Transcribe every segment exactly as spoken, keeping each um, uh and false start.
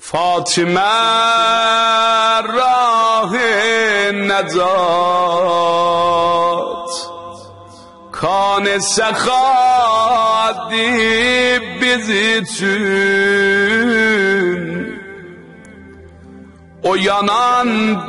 Fatıma rah-ı necat kan-ı sekadi biz için o yanan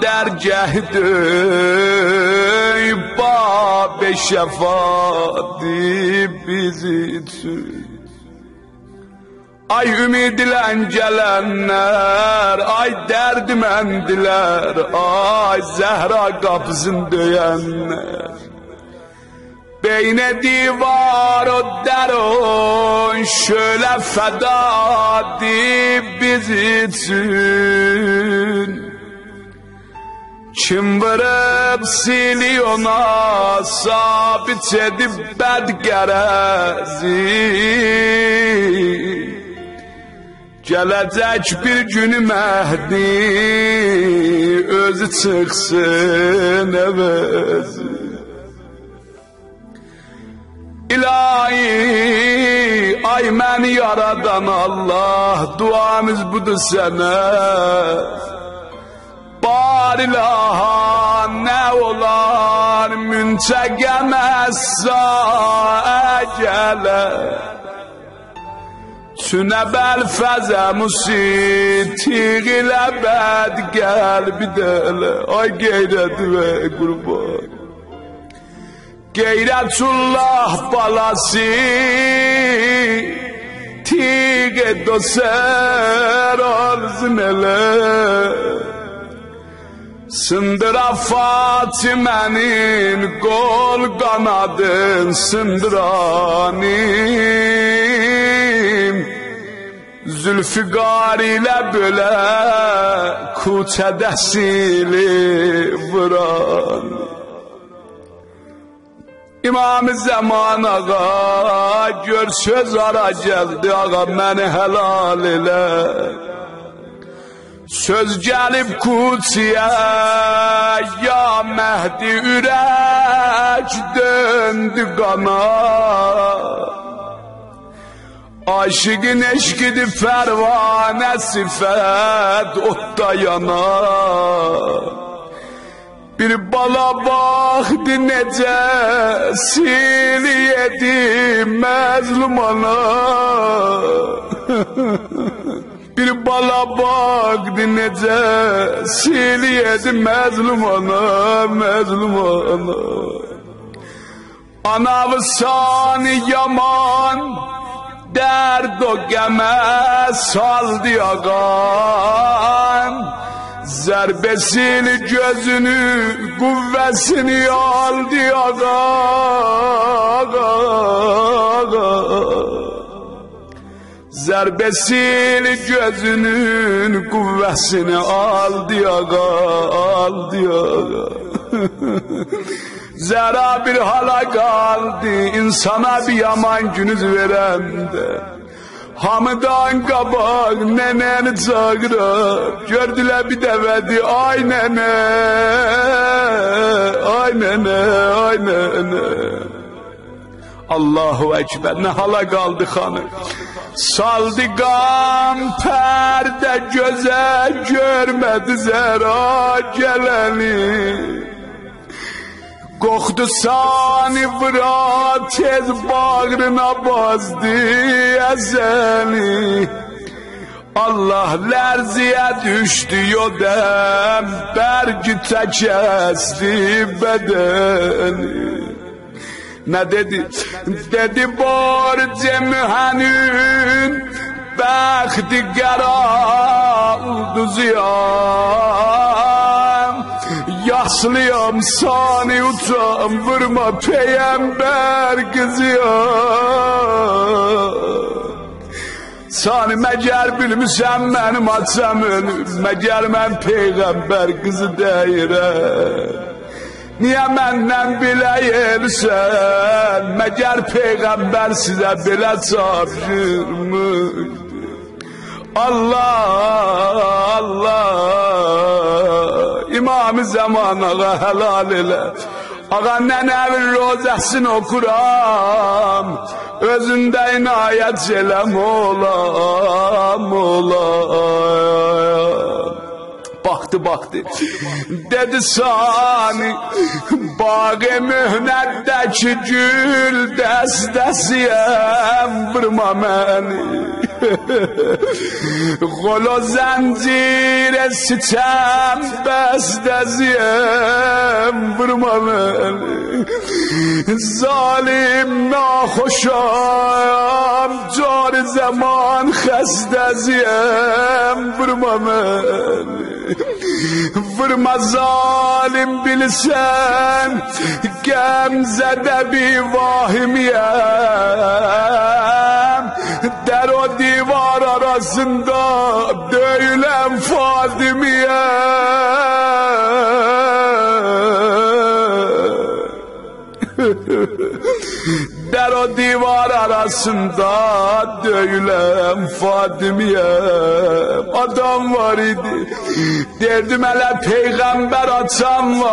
dergâhdır bab-ı şefadi biz için. Ay ümidilen gelenler, ay derdimendiler, ay Zehra kapısını döyenler. Beyne divar o derun şöyle feda di biz için. Kim varıp siliona sabit edip bedgerezi. Gelecek bir günü Mehdi özü çıksın evezi. İlahi ay məni yaradan Allah duamız budur sana. Bar ilaha ne olar münçegemezsa ecele. Tünebel feze musitik ile bed gel bir dele. Ay gayret ve kurban Gayretullah balası Tige doser arzın ele. Sındıra Fatime'nin kol kanadın sındıranim. Zülfikar ile böyle kuçedesili vuran. İmam-ı Zaman ağa gör söz ara geldi ağa məni helal ile. Söz gelip kutsiye ya Mehdi ürək döndü qana. Aşıkın eşkidi pervane sifet otta yana. Bir bala baktı nece siliyedi mezlumana. Bir bala baktı nece siliyedi mezlumana, mezlumana. Anavı sani yaman derd o geme saldı ağam. Zerbesini gözünü kuvvesini aldı ağam. Zerbesini gözünün kuvvesini aldı ağam, aldı ağam. Zera bir hala kaldı insana bir yaman günüz verende. Hamıdan kabak neneni çağırır. Gördüler bir devedi ay nene. Ay nene, ay nene. Allahu Ekber ne hala kaldı hanım. Saldı gam perde göze görmedi zera geleni. Qoxdu sani vıra tez bağrına bazdı ezeli. Allah lerziye düştü yodem bergi tekesti bedeni. Ne dedi? Dedi borce mühenün bəxti qəra oldu ziyan. Yaslıyam sani uçam vurma peygamber kızıya. Sani meğer bilmişem benim açsam ölüm. Meğer ben peygamber kızı deyirəm. Niye menden bileyirsen? Meğer peygamber size bile çarpışırmış. Allah Allah İmam-ı Zaman ağa helal ile. Ağa nenevin rozesini okuram. Özünde inayet celem olam olam. baktı baktı. Dedi sani bağı mühneddeki gül destesiyem vurma beni. Kolo zincire sitem besteziyem vurma beni. Zalim nahoşam car zaman xesteziyem vurma beni. Vurma zalim bilsen gemzede bir vahimiyem. Der o divar arasında döylem Fadimiyem. Der o divar arasında döylem Fadimiyem. Adam var idi, derdim hele peygamber atam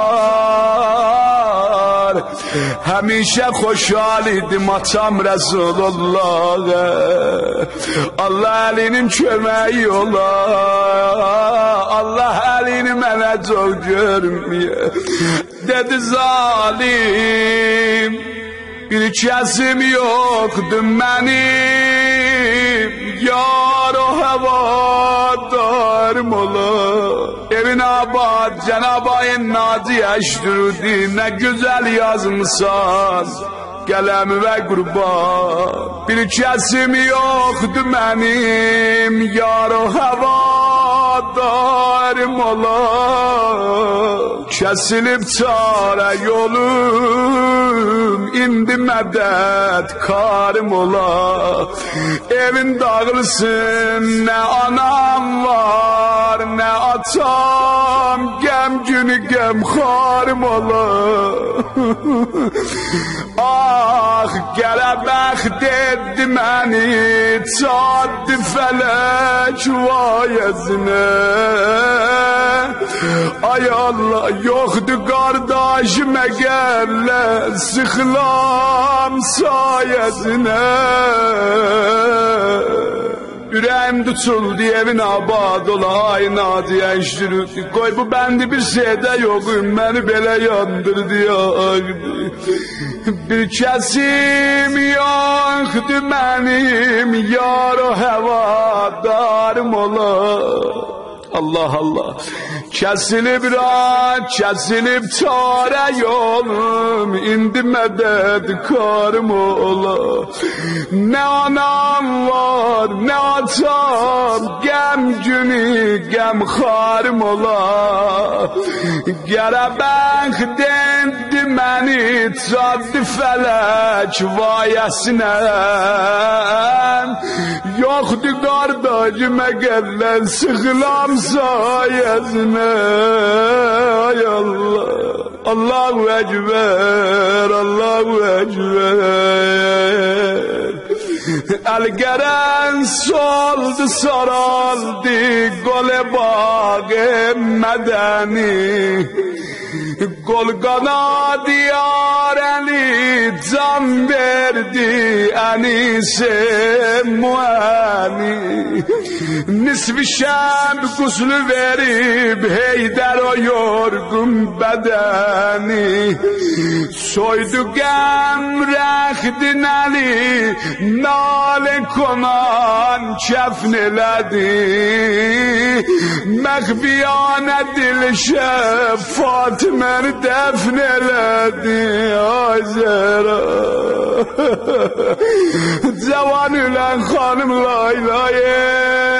var. Hemişe hoşhal idim atam Resulullah'a. Allah elinin kömeği ola, Allah elini mənə çok görmeye. Dedi zalim bir kesim yoktu benim, yar o havadarım ola. Evin abad Cenab-ı Ayın nazi eşdürüdü, ne güzel yazmışsan gelem ve kurban. Bir kesim yoktu benim, yar o havadarım ola. Kesilip çare yolum, indi medet karım ola. Evin dağılsın, ne anam var ne atam, gem günü gem karım ola. Ah gələbəx dedi məni, çatdı fələk vayəzinə. Ay Allah, yoxdur qardaşım əgərlə, sıxılam sayəzinə. Ürəyim tutuldu, evin abad ola, ay naziyə işdirirdi. Qoy bu bəndi bir şeydə yoxum, məni belə yandırdı, yağdı. Bir kəsim yoxdu mənim, yar o həvadarım ola. Allah Allah. Kesilip rahat, kesilip çare yolum, indi medet karım ola. Ne anam var, ne atam, gem günü, gem karım ola. Gələbəx dendi məni, çatdı fələk vayəsinəm. Yoxdu qardaşım əgərlən, sıxılam sayəsinə. Ay Allah, Allahu Ekber, Allahu Ekber. Elgeren soldu saraldı, gole bağı medeni. Gol kanadı yareli, can verdi enise muani. Nisfi şem guslu verip heyder o yorgun bedeni. Soydu gemrehdin eli, nale konan kefneledi. Mehbiyane dilşe Fatime'ni defneledi. Ay Zehra, Cevan ülen hanım Layla'ye.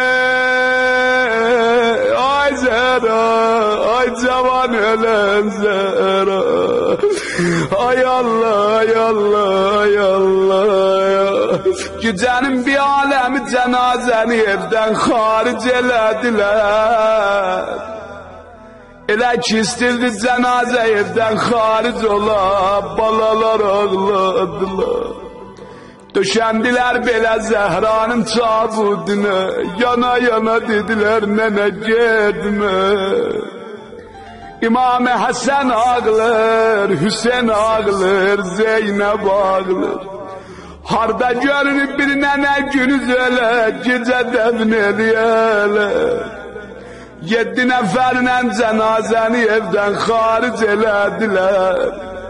Ay Zehra, ay Cevan ölen Zehra. Ay Allah, ay Allah, ay Allah. Gecenin bir alemi cenazeni evden haric elediler. Elə ki istirdi cenaze evden haric ola, balalar ağladılar. Döşendiler belə Zehra'nın tabudine, yana yana dediler nene gitme. İmam-ı Hasan ağlar, Hüseyin ağlar, Zeynep ağlar. Harda görünüp bir nene günüz öyle, gece defn eləyələr. Yedi nəfərlə cənazəni evdən xaric elədilər.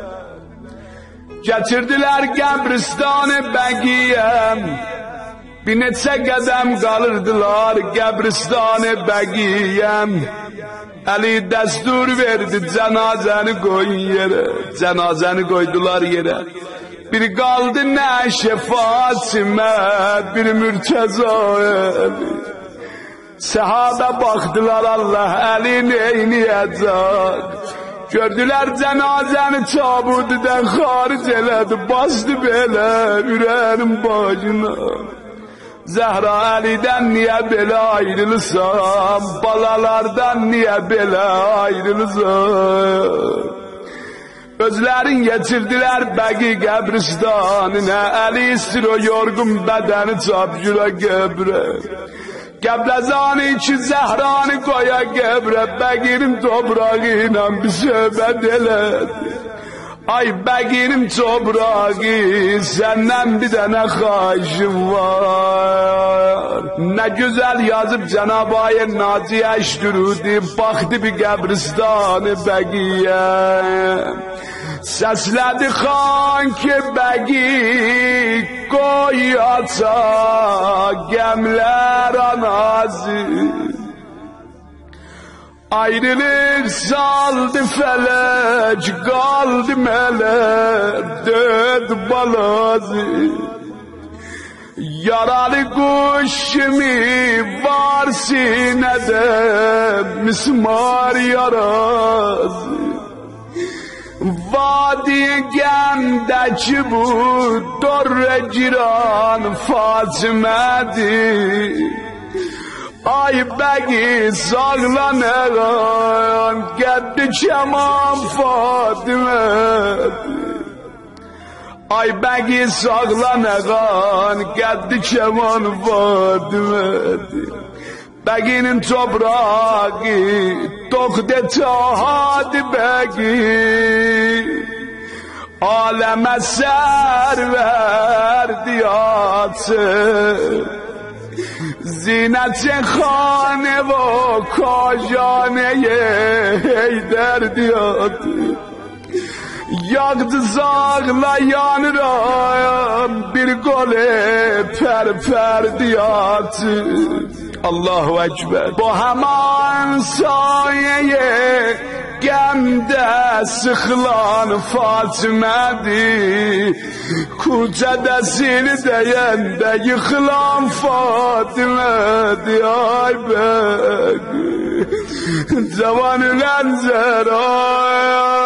Gətirdilər qəbristan-ı Bəqiyyəm. Bir neçə qədəm qalırdılar qəbristan-ı Bəqiyyəm. Əli dəstur verdi cənazəni qoyun yerə. Cənazəni qoydular yerə. Bir qaldı Nəşə Fatimə, bir Mürtəza Əli. Səhabə baxdılar Allah Əli neyniyəcək. Gördülər cənazəni tabududan xaric elədi. Bastı belə ürənin bacına. Zəhra Əlidən niyə belə ayrılırsan? Balalardan niyə belə ayrılırsan? Özlərin yetirdilər Bəqi qəbristanına. Əli istir o yorgun bədəni çapcura qəbrə. Qəbləzanı iki Zəhranı qoya qəbrə. Bəqinin toprağı ilə bir söhbət elədi. Ay Bəqinin toprağı, səndən bir dənə xahişim var. Nə gözəl yazıb Cənab-ı Ay Naciyə Əşdürudi, baxdı bir qəbristanı Bəqiyə. Səslədi xan ki Bəqi, qoy aça gəmlər anazı. Ayrılır saldı felek, kaldı melek, död balazı. Yaralı kuş mi var sinede, mismar yarası. Vadi gemdeki bu dorre ciran Fatime'dir. Ay Bəqi sağlanıram, geddi kəman Fatimədir. Ay Bəqi sağlanıram, geddi kəman Fatimədir. Bəqinin toprağı toxde tahadı Bəqi. Aləmə sərverdi açır. Zinət-i xanə və kajanəyə Heydər diyadı. Yaqdı zağlayanıram bir qole pər-pər diyadı. Allahu Ekber. Bu həman sayəyə qəmdə sıxılan Fatimədir. Kucədə zil deyəndə yıxılan Fatimədir. Ay Bəqi, cavan ülən zəraya